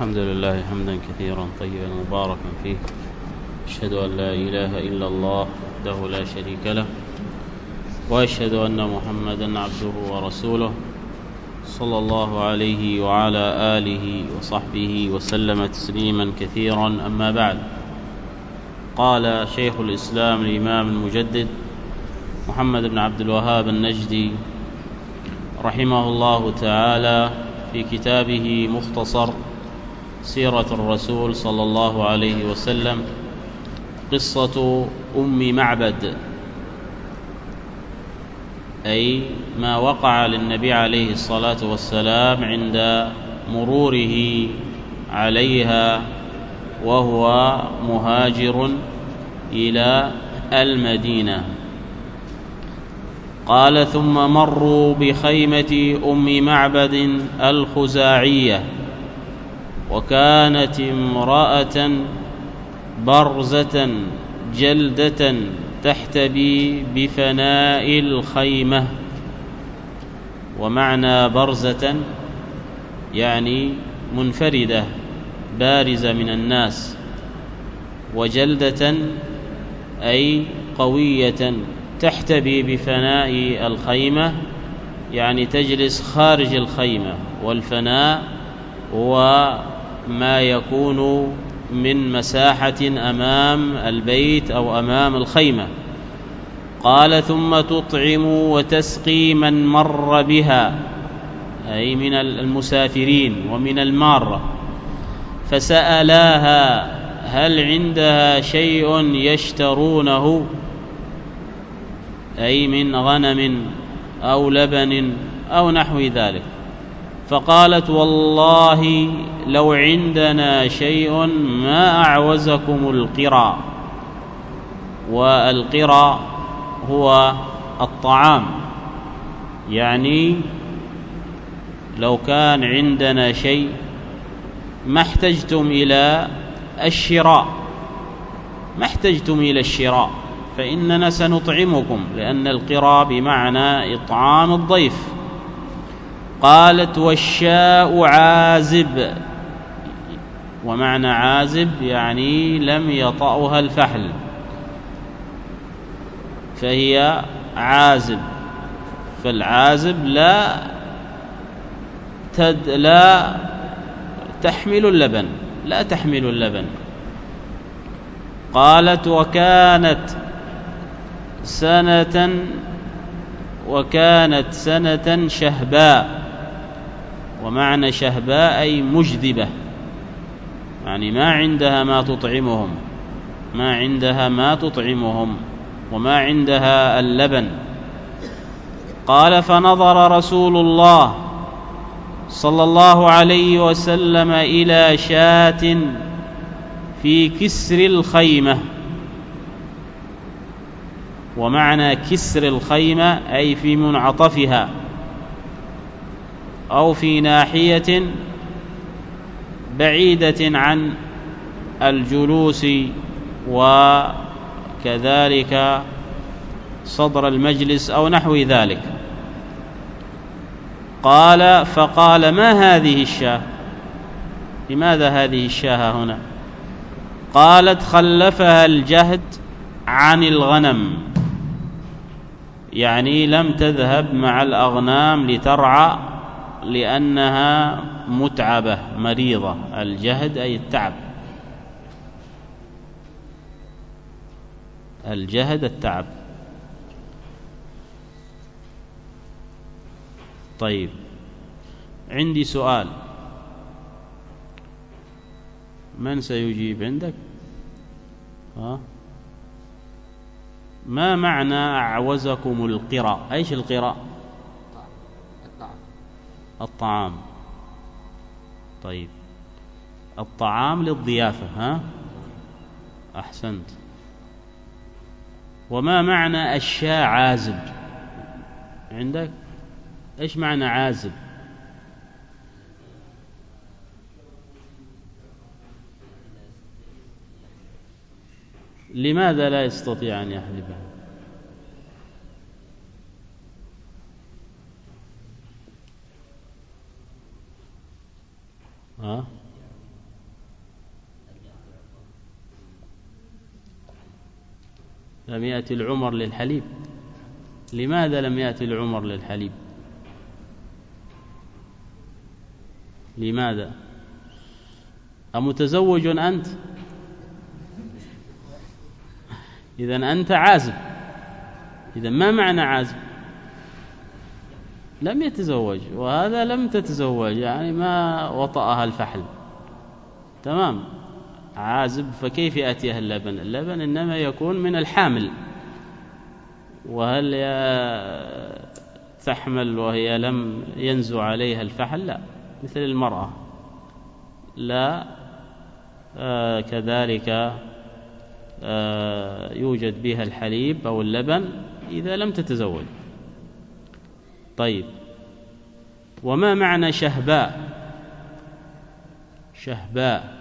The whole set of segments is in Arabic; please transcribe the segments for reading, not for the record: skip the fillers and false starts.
الحمد لله حمدا كثيرا طيبا مباركا فيه. أشهد أن لا إله إلا الله وحده لا شريك له، وأشهد أن محمدا عبده ورسوله صلى الله عليه وعلى آله وصحبه وسلم تسليما كثيرا. أما بعد، قال شيخ الإسلام الإمام المجدد محمد بن عبد الوهاب النجدي رحمه الله تعالى في كتابه مختصر سيرة الرسول صلى الله عليه وسلم، قصة أم معبد، أي ما وقع للنبي عليه الصلاة والسلام عند مروره عليها وهو مهاجر إلى المدينة. قال: ثم مروا بخيمة أم معبد الخزاعية، وكانت امرأة برزة جلدة تحتبي بفناء الخيمة. ومعنى برزة يعني منفردة بارزة من الناس، وجلدة أي قوية تحتبي بفناء الخيمة يعني تجلس خارج الخيمة، والفناء هو ما يكون من مساحة أمام البيت أو أمام الخيمة. قال: ثم تطعم وتسقي من مر بها، أي من المسافرين ومن المارة. فسألاها: هل عندها شيء يشترونه، أي من غنم أو لبن أو نحو ذلك؟ فقالت: والله لو عندنا شيء ما أعوزكم القرى. والقرى هو الطعام، يعني لو كان عندنا شيء ما احتجتم إلى الشراء، فإننا سنطعمكم، لأن القرى بمعنى إطعام الضيف. قالت: والشاء عازب، ومعنى عازب يعني لم يطأها الفحل، فهي عازب. فالعازب لا تحمل اللبن. قالت: وكانت سنة شهباء. ومعنى شهباء أي مجذبة، يعني ما عندها ما تطعمهم وما عندها اللبن. قال: فنظر رسول الله صلى الله عليه وسلم إلى شاة في كسر الخيمة. ومعنى كسر الخيمة أي في منعطفها أو في ناحية بعيدة عن الجلوس وكذلك صدر المجلس أو نحو ذلك. فقال: ما هذه الشاة؟ لماذا هذه الشاة هنا؟ قالت: خلفها الجهد عن الغنم، يعني لم تذهب مع الأغنام لترعى لأنها متعبة مريضة. الجهد أي التعب، التعب. طيب، عندي سؤال، من سيجيب عندك؟ ما معنى أعوزكم القرى؟ أيش القرى؟ الطعام. طيب، الطعام للضيافة. أحسنت. وما معنى الشاة عازب عندك؟ إيش معنى عازب؟ لماذا لا يستطيع أن يحلبها؟ لم يأتي العمر للحليب. لماذا لم يأتي العمر للحليب؟ لماذا؟ أمتزوج أنت؟ إذن أنت عازب. إذن ما معنى عازب؟ لم يتزوج، وهذا لم تتزوج، يعني ما وطأها الفحل. تمام، عازب، فكيف يأتيها اللبن؟ اللبن إنما يكون من الحامل. وهل تحمل وهي لم ينزو عليها الفحل؟ لا، مثل المرأة لا كذلك يوجد بها الحليب أو اللبن إذا لم تتزوج. طيب، وما معنى شهباء؟ شهباء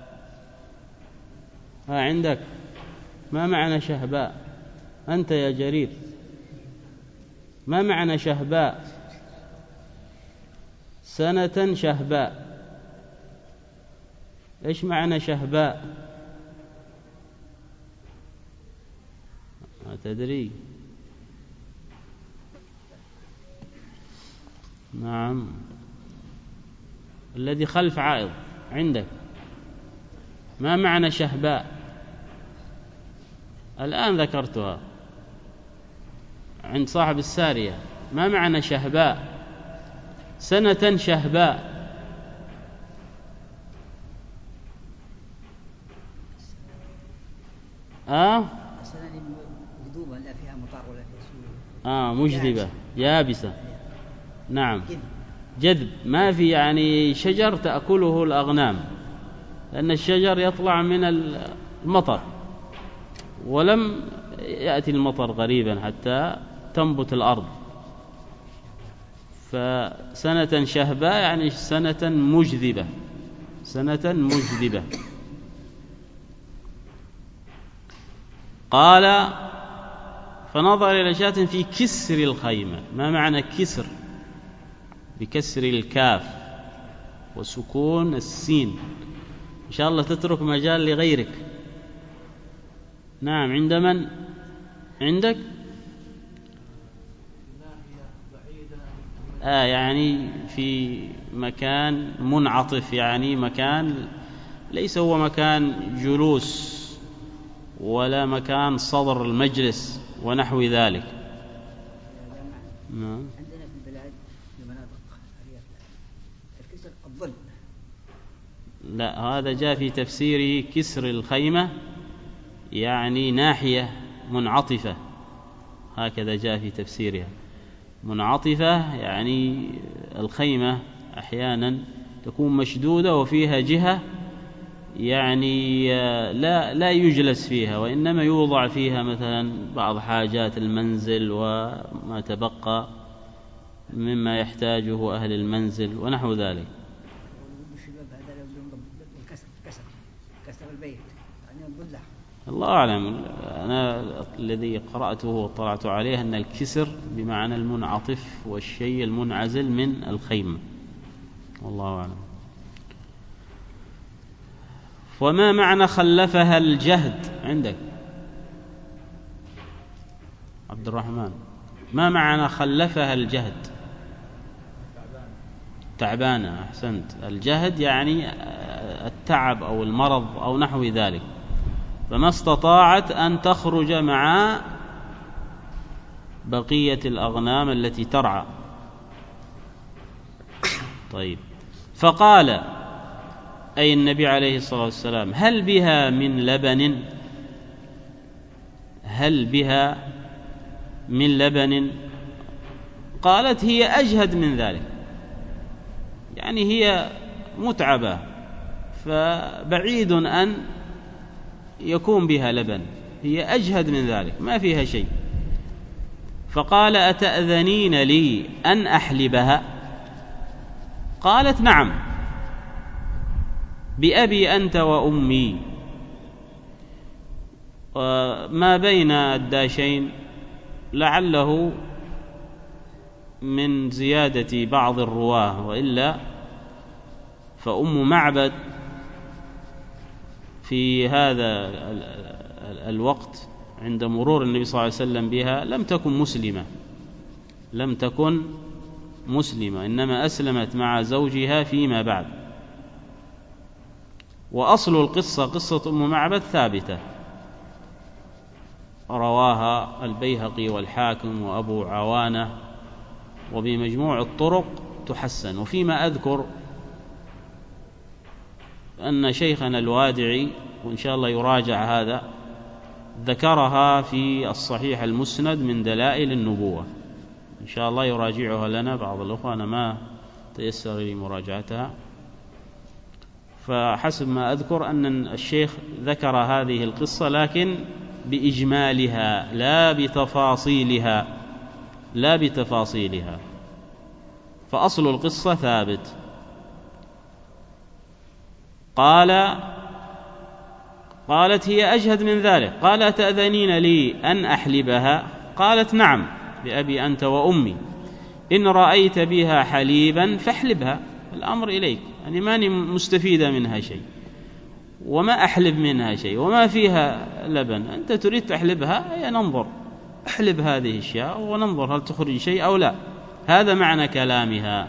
عندك ما معنى شهباء؟ أنت يا جرير ما معنى شهباء؟ سنة شهباء. إيش معنى شهباء؟ ما تدري؟ نعم، الذي خلف عائض عندك ما معنى شهباء؟ الآن ذكرتها عند صاحب السارية. ما معنى شهباء؟ سنة شهباء. سنة مجذوبة لا فيها مطر ولا فيها سيول. مجذبة يابسة. نعم، جذب، ما في يعني شجر تأكله الأغنام، لأن الشجر يطلع من المطر، ولم يأتي المطر غريبا حتى تنبت الأرض. فسنة شهباء يعني سنة مجذبة، سنة مجذبة. قال فنظر إلى شاة في كسر الخيمة. ما معنى كسر؟ بكسر الكاف وسكون السين. إن شاء الله تترك مجال لغيرك. نعم، عند من؟ عندك؟ يعني في مكان منعطف، يعني مكان ليس هو مكان جلوس ولا مكان صدر المجلس ونحو ذلك. عندنا في البلاد في مناطق الكسر الظل. لا، هذا جاء في تفسيره كسر الخيمة يعني ناحية منعطفة، هكذا جاء في تفسيرها. منعطفة يعني الخيمة أحيانا تكون مشدودة وفيها جهة يعني لا يجلس فيها، وإنما يوضع فيها مثلا بعض حاجات المنزل وما تبقى مما يحتاجه أهل المنزل ونحو ذلك. كسر البيت يعني الضلع. الله أعلم. أنا الذي قرأته وطلعت عليه أن الكسر بمعنى المنعطف والشيء المنعزل من الخيمة، والله أعلم. وما معنى خلفها الجهد؟ عندك عبد الرحمن، ما معنى خلفها الجهد؟ تعبانة. أحسنت. الجهد يعني التعب أو المرض أو نحو ذلك، فما استطاعت أن تخرج مع بقية الأغنام التي ترعى. طيب، فقال أي النبي عليه الصلاة والسلام هل بها من لبن؟ هل بها من لبن؟ قالت هي أجهد من ذلك، يعني هي متعبة، فبعيد أن يكون بها لبن، هي أجهد من ذلك، ما فيها شيء. فقال أتأذنين لي أن أحلبها؟ قالت نعم، بأبي أنت وأمي. ما بين الداشين لعله من زيادة بعض الرواه، وإلا فأم معبد في هذا الوقت عند مرور النبي صلى الله عليه وسلم بها لم تكن مسلمة، إنما أسلمت مع زوجها فيما بعد. وأصل القصة قصة أم معبد ثابتة، رواها البيهقي والحاكم وأبو عوانة، وبمجموع الطرق تحسن. وفيما أذكر أن شيخنا الوادعي، وإن شاء الله يراجع هذا، ذكرها في الصحيح المسند من دلائل النبوة، إن شاء الله يراجعها لنا بعض الأخوة، أنا ما تيسر لي مراجعتها. فحسب ما أذكر أن الشيخ ذكر هذه القصة لكن بإجمالها لا بتفاصيلها، فأصل القصة ثابت. قالت هي أجهد من ذلك، قال أتأذنين لي أن أحلبها؟ قالت نعم بأبي أنت وأمي، إن رأيت بها حليبا فاحلبها، الأمر إليك، يعني ماني مستفيدة منها شيء وما أحلب منها شيء وما فيها لبن، أنت تريد تحلبها، ننظر احلب هذه الشاة وننظر هل تخرج شيء أو لا. هذا معنى كلامها.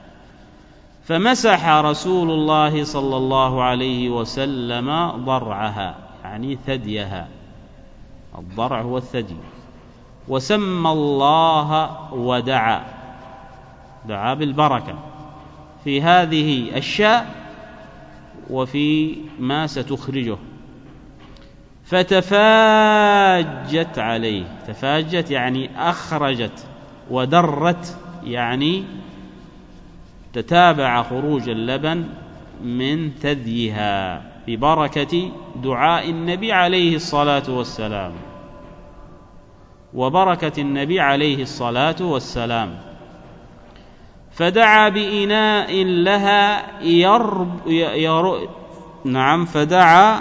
فمسح رسول الله صلى الله عليه وسلم ضرعها، يعني ثديها، الضرع هو الثدي، وسمى الله ودعا بالبركة في هذه الشاة وفي ما ستخرجه. فتفاجت عليه، تفاجت يعني أخرجت، ودرت يعني تتابع خروج اللبن من ثديها ببركة دعاء النبي عليه الصلاة والسلام، وبركة النبي عليه الصلاة والسلام. فدعا بإناء لها فدعا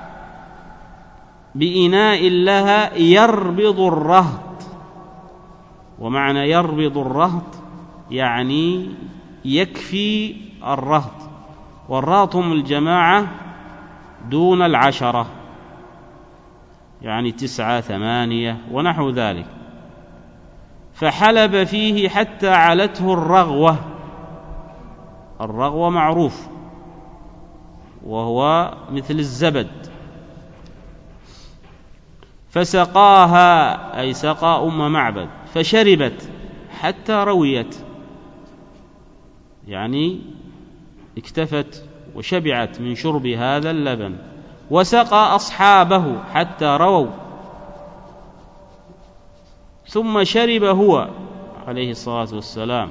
بإناء لها يربض الرهط. ومعنى يربض الرهط يعني يكفي الرهط، والرهط هم الجماعة دون 10، يعني 9 8 ونحو ذلك. فحلب فيه حتى علته الرغوة. الرغوة معروف وهو مثل الزبد. فسقاها، أي سقى أم معبد، فشربت حتى رويت، يعني اكتفت وشبعت من شرب هذا اللبن. وسقى أصحابه حتى رووا، ثم شرب هو عليه الصلاة والسلام،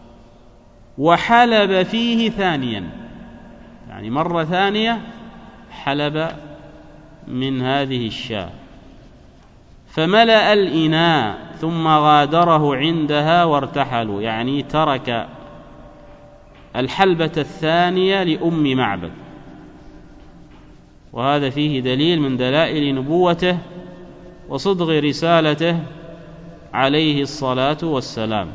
وحلب فيه ثانيا، يعني مرة ثانية حلب من هذه الشاة. فملأ الإناء ثم غادره عندها وارتحلوا، يعني ترك الحلبة الثانية لأم معبد. وهذا فيه دليل من دلائل نبوته وصدق رسالته عليه الصلاة والسلام.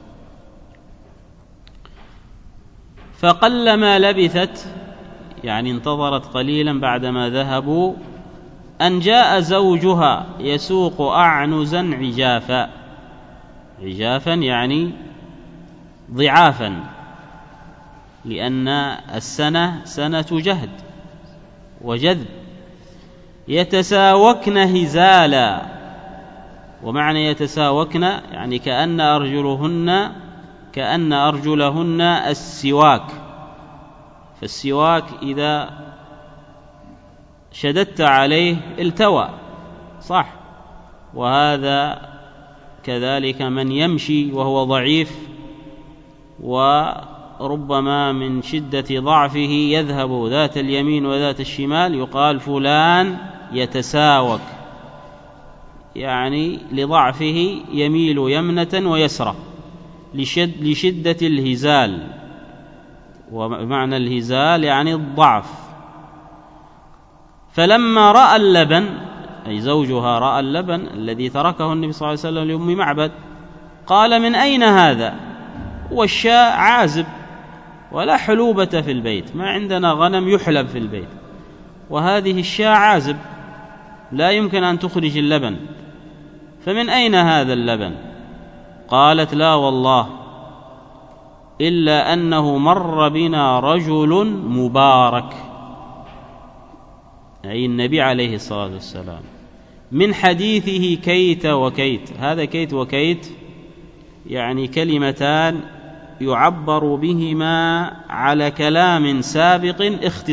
فقلما لبثت، يعني انتظرت قليلا بعدما ذهبوا، أن جاء زوجها يسوق أعنزا عجافا. عجافا يعني ضعافا، لأن السنة سنة جهد وجذب. يتساوكن هزالا، ومعنى يتساوكن يعني كأن أرجلهن السواك. فالسواك إذا شددت عليه التوى، صح؟ وهذا كذلك من يمشي وهو ضعيف وربما من شدة ضعفه يذهب ذات اليمين وذات الشمال، يقال فلان يتساوك، يعني لضعفه يميل يمنة ويسرى لشدة الهزال. ومعنى الهزال يعني الضعف. فلما رأى اللبن، أي زوجها رأى اللبن الذي تركه النبي صلى الله عليه وسلم لأم معبد، قال: من أين هذا؟ والشاء عازب ولا حلوبة في البيت، ما عندنا غنم يحلب في البيت، وهذه الشاء عازب لا يمكن أن تخرج اللبن، فمن أين هذا اللبن؟ قالت: لا والله، إلا أنه مر بنا رجل مبارك، أي النبي عليه الصلاة والسلام، من حديثه كيت وكيت. هذا كيت وكيت يعني كلمتان يعبر بهما على كلام سابق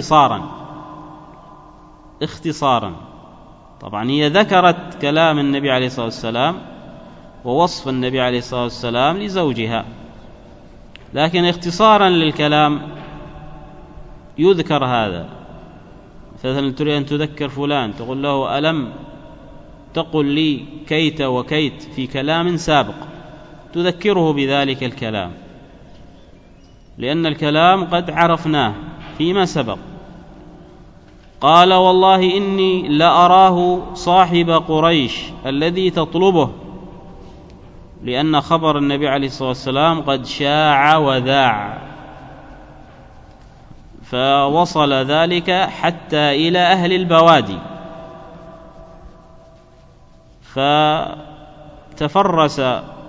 اختصارا. طبعا هي ذكرت كلام النبي عليه الصلاة والسلام ووصف النبي عليه الصلاة والسلام لزوجها، لكن اختصارا للكلام يذكر هذا. مثلا تريد أن تذكر فلان تقول له: ألم تقل لي كيت وكيت في كلام سابق، تذكره بذلك الكلام، لأن الكلام قد عرفناه فيما سبق. قال: والله إني لأراه صاحب قريش الذي تطلبه، لأن خبر النبي عليه الصلاة والسلام قد شاع وذاع، فوصل ذلك حتى إلى أهل البوادي، فتفرس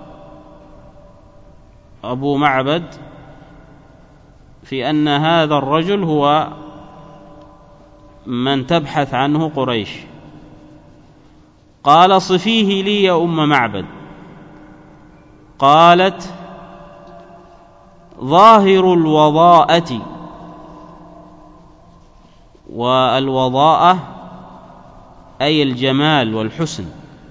أبو معبد في أن هذا الرجل هو من تبحث عنه قريش. قال: صفيه لي يا أم معبد. قالت: ظاهر الوضاءة، والوضاءة أي الجمال والحسن،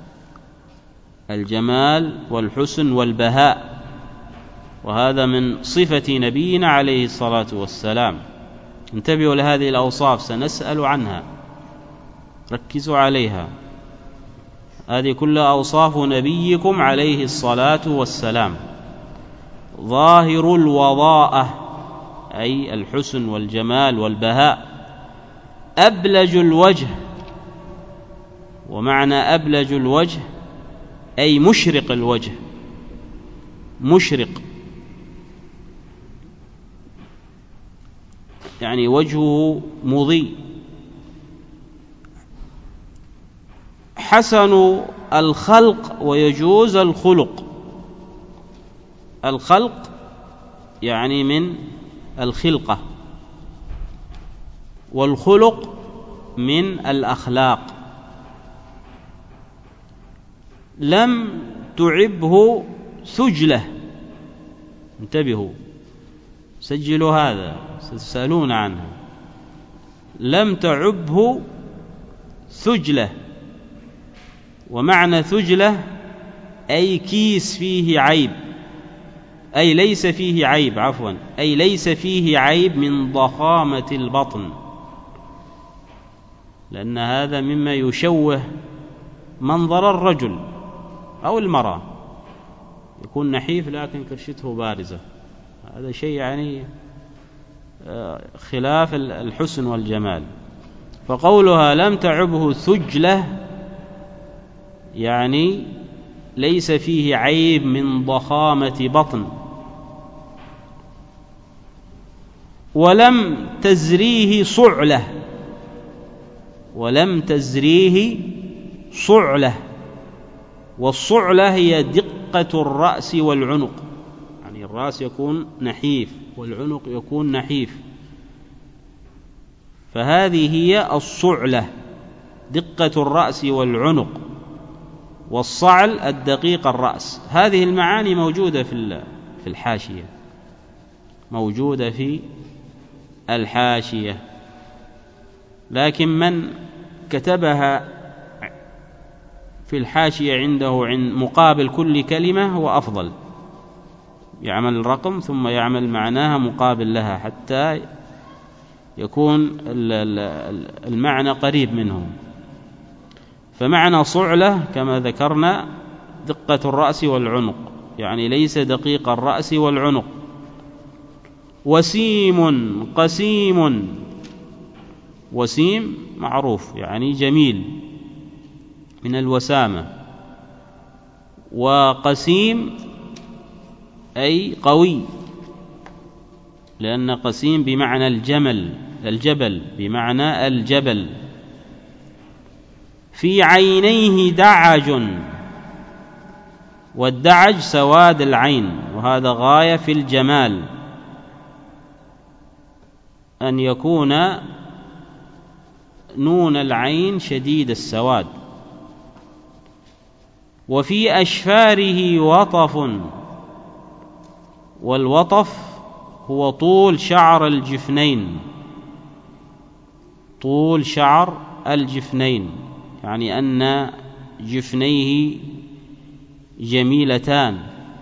الجمال والحسن والبهاء، وهذا من صفة نبينا عليه الصلاة والسلام. انتبهوا لهذه الأوصاف، سنسأل عنها، ركزوا عليها، هذه كلها أوصاف نبيكم عليه الصلاة والسلام. ظاهر الوضاءة أي الحسن والجمال والبهاء، أبلج الوجه، ومعنى أبلج الوجه أي مشرق الوجه، مشرق يعني وجهه مضيء. حسن الخلق ويجوز الخلق، الخلق يعني من الخلقة، والخلق من الأخلاق. لم تعبه ثجلة، انتبهوا سجلوا هذا ستسألون عنه. لم تعبه ثجلة، ومعنى ثجلة أي كيس فيه عيب، أي ليس فيه عيب، عفوا، أي ليس فيه عيب من ضخامة البطن، لأن هذا مما يشوه منظر الرجل أو المرأة، يكون نحيف لكن كرشته بارزة، هذا شيء يعني خلاف الحسن والجمال. فقولها لم تعبه ثجلة يعني ليس فيه عيب من ضخامة بطن. ولم تزريه صعلة، ولم تزريه صعلة، والصعلة هي دقة الرأس والعنق، يعني الرأس يكون نحيف والعنق يكون نحيف، فهذه هي الصعلة، دقة الرأس والعنق، والصعل الدقيق الرأس. هذه المعاني موجودة في الحاشية، موجودة في الحاشية، لكن من كتبها في الحاشية عنده عند مقابل كل كلمة هو أفضل، يعمل الرقم ثم يعمل معناها مقابل لها حتى يكون المعنى قريب منه. فمعنى صعلة كما ذكرنا دقة الرأس والعنق، يعني ليس دقيق الرأس والعنق. وسيم قسيم، وسيم معروف يعني جميل من الوسامة، وقسيم أي قوي، لأن قسيم بمعنى الجبل بمعنى الجبل. في عينيه دعج، والدعج سواد العين، وهذا غاية في الجمال، أن يكون نون العين شديد السواد. وفي أشفاره وطف، والوطف هو طول شعر الجفنين، طول شعر الجفنين، يعني أن جفنيه جميلتان،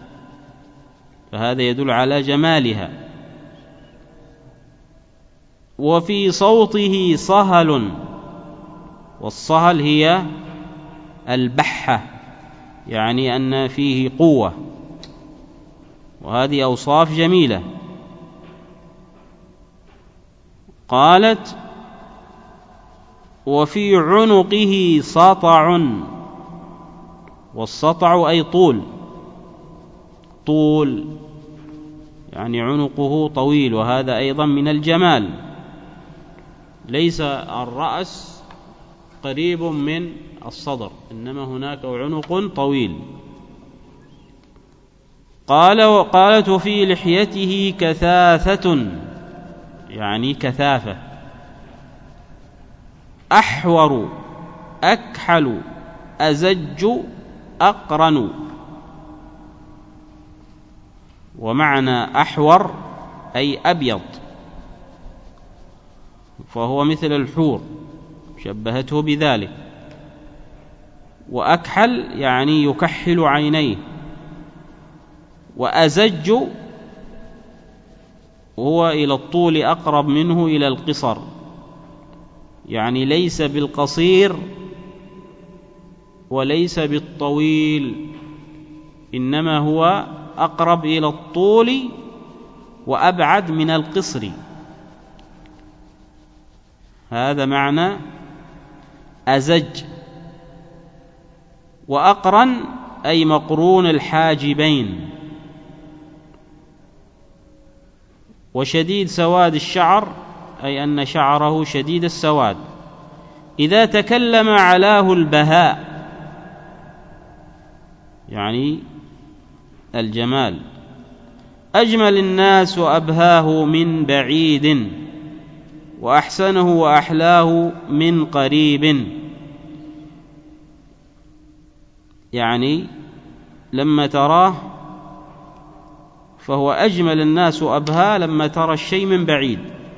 فهذا يدل على جمالها. وفي صوته صهل، والصهل هي البحة، يعني أن فيه قوة، وهذه أوصاف جميلة. قالت: وفي عنقه سطع، والسطع أي طول، يعني عنقه طويل، وهذا أيضا من الجمال، ليس الرأس قريب من الصدر، إنما هناك عنق طويل. قالت: وفي لحيته كثاثة، يعني كثافة. أحور، أكحل، أزج، أقرن. ومعنى أحور أي أبيض، فهو مثل الحور، شبهته بذلك. وأكحل يعني يكحل عينيه. وأزج هو إلى الطول أقرب منه إلى القصر، يعني ليس بالقصير وليس بالطويل، إنما هو أقرب إلى الطول وأبعد من القصر. هذا معنى أزج. وأقرن أي مقرون الحاجبين. وشديد سواد الشعر أي أن شعره شديد السواد. إذا تكلم علاه البهاء، يعني الجمال. أجمل الناس وأبهاه من بعيد، وأحسنه وأحلاه من قريب، يعني لما تراه فهو أجمل الناس وأبهاه لما ترى الشيء من بعيد،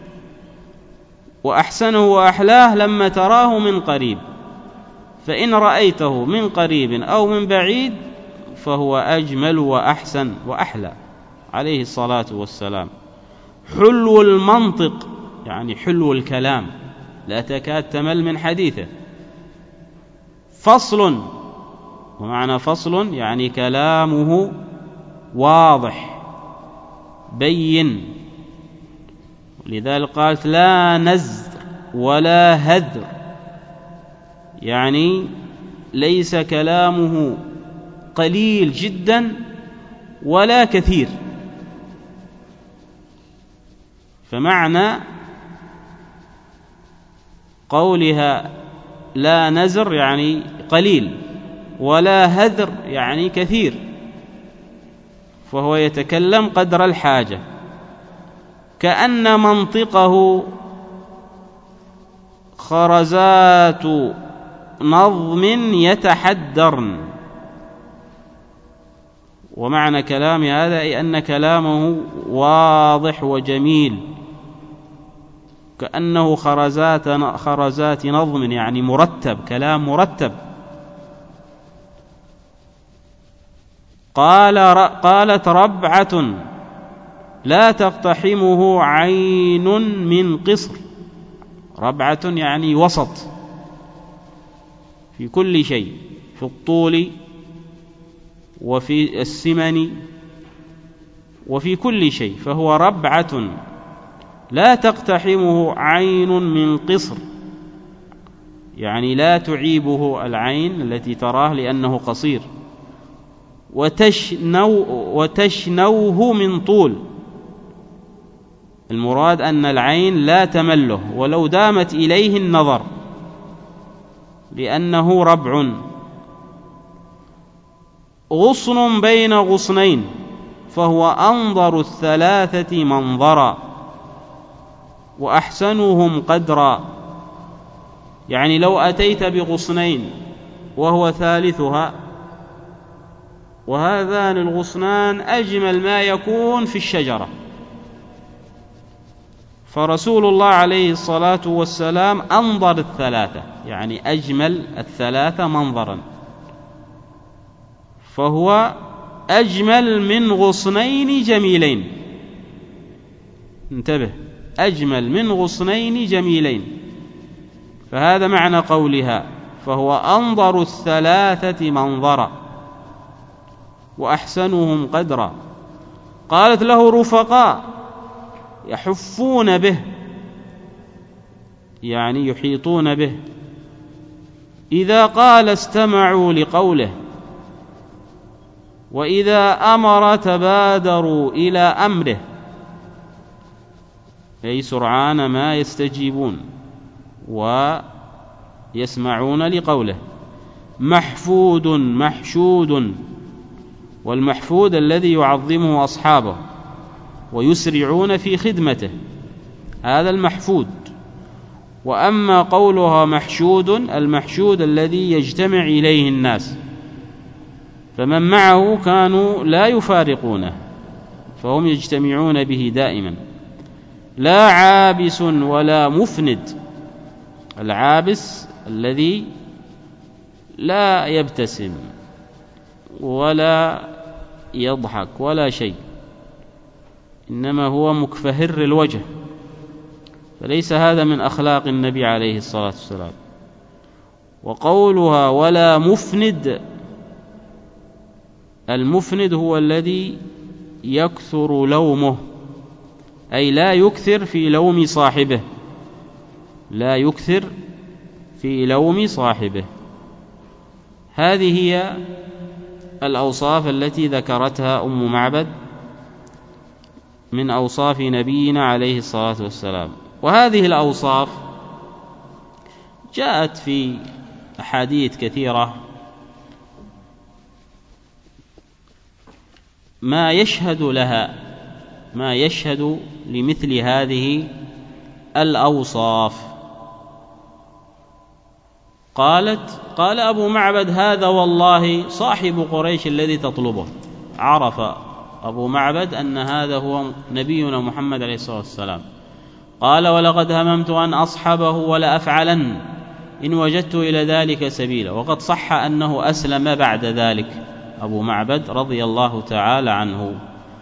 وأحسنه وأحلاه لما تراه من قريب. فإن رأيته من قريب أو من بعيد فهو أجمل وأحسن وأحلى عليه الصلاة والسلام. حلو المنطق، يعني حلو الكلام، لا تكاد تمل من حديثه. فصل، ومعنى فصل يعني كلامه واضح بين، لذلك قالت: لا نزر ولا هذر، يعني ليس كلامه قليل جدا ولا كثير. فمعنى قولها لا نزر يعني قليل، ولا هذر يعني كثير، فهو يتكلم قدر الحاجة. كأن منطقه خرزات نظم يتحدرن. ومعنى كلام هذا أي أن كلامه واضح وجميل، كأنه خرزات نظم، يعني مرتب، كلام مرتب. قالت: ربعة لا تقتحمه عين من قصر. ربعة يعني وسط في كل شيء، في الطول وفي السمن وفي كل شيء، فهو ربعة لا تقتحمه عين من قصر، يعني لا تعيبه العين التي تراه لأنه قصير. وتشنوه من طول، المراد أن العين لا تمله ولو دامت إليه النظر. لأنه ربع. غصن بين غصنين فهو أنظر الثلاثة منظرا وأحسنهم قدرا. يعني لو أتيت بغصنين وهو ثالثها، وهذان الغصنان أجمل ما يكون في الشجرة، فرسول الله عليه الصلاة والسلام أنظر الثلاثة، يعني أجمل الثلاثة منظرا، فهو أجمل من غصنين جميلين. انتبه، أجمل من غصنين جميلين، فهذا معنى قولها فهو أنظر الثلاثة منظرا وأحسنهم قدرا. قالت له رفقاء يحفون به، يعني يحيطون به، إذا قال استمعوا لقوله، وإذا أمر تبادروا إلى أمره، أي سرعان ما يستجيبون ويسمعون لقوله. محفود محشود، والمحفود الذي يعظمه أصحابه ويسرعون في خدمته، هذا المحفود. وأما قولها محشود، المحشود الذي يجتمع إليه الناس، فمن معه كانوا لا يفارقونه، فهم يجتمعون به دائما. لا عابس ولا مفند، العابس الذي لا يبتسم ولا يضحك ولا شيء، إنما هو مكفهر الوجه، فليس هذا من أخلاق النبي عليه الصلاة والسلام. وقولها ولا مفند، المفند هو الذي يكثر لومه، أي لا يكثر في لوم صاحبه، لا يكثر في لوم صاحبه. هذه هي الأوصاف التي ذكرتها أم معبد من أوصاف نبينا عليه الصلاة والسلام. وهذه الأوصاف جاءت في أحاديث كثيرة ما يشهد لها، ما يشهد لمثل هذه الأوصاف. قال أبو معبد هذا والله صاحب قريش الذي تطلبه. عرف أبو معبد أن هذا هو نبينا محمد عليه الصلاة والسلام. قال ولقد هممت أن أصحبه ولا أفعلن إن وجدت إلى ذلك سبيلا. وقد صح أنه أسلم بعد ذلك أبو معبد رضي الله تعالى عنه.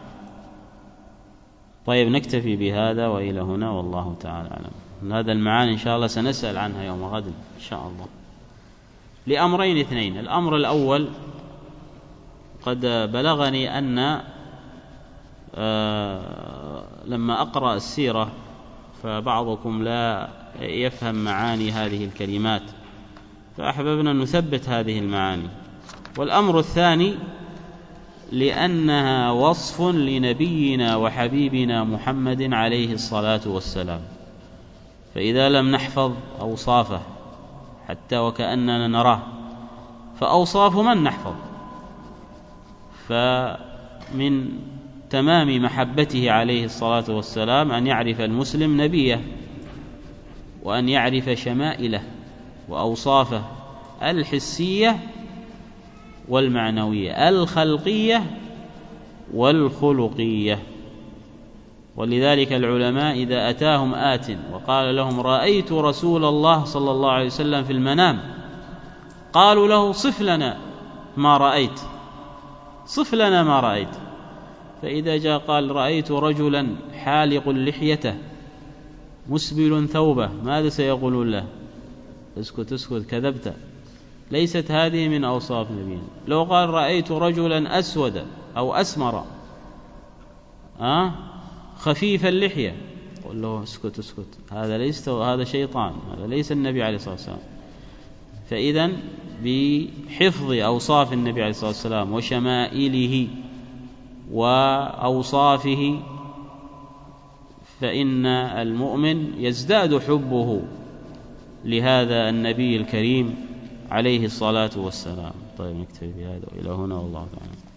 طيب نكتفي بهذا وإلى هنا والله تعالى أعلم. هذا المعاني إن شاء الله سنسأل عنها يوم غد إن شاء الله لأمرين اثنين. الأمر الأول، قد بلغني أن لما أقرأ السيرة فبعضكم لا يفهم معاني هذه الكلمات، فأحببنا أن نثبت هذه المعاني. والأمر الثاني لأنها وصف لنبينا وحبيبنا محمد عليه الصلاة والسلام، فإذا لم نحفظ أوصافه حتى وكأننا نراه فأوصاف من نحفظ؟ فمن تمام محبته عليه الصلاة والسلام أن يعرف المسلم نبيه، وأن يعرف شمائله وأوصافه الحسية والمعنوية، الخلقية والخلقية. ولذلك العلماء إذا أتاهم آت وقال لهم رأيت رسول الله صلى الله عليه وسلم في المنام، قالوا له صف لنا ما رأيت، صف لنا ما رأيت. فإذا جاء قال رأيت رجلا حالق لحيته مسبل ثوبه، ماذا سيقولون له؟ اسكت اسكت كذبت، ليست هذه من أوصاف نبينا. لو قال رأيت رجلا أسود أو أسمر خفيف اللحية، قل له اسكت اسكت، هذا ليس، هذا شيطان، هذا ليس النبي عليه الصلاة والسلام. فإذن بحفظ أوصاف النبي عليه الصلاة والسلام وشمائله وأوصافه فإن المؤمن يزداد حبه لهذا النبي الكريم عليه الصلاة والسلام. طيب نكتفي بهذا وإلى هنا والله تعالى.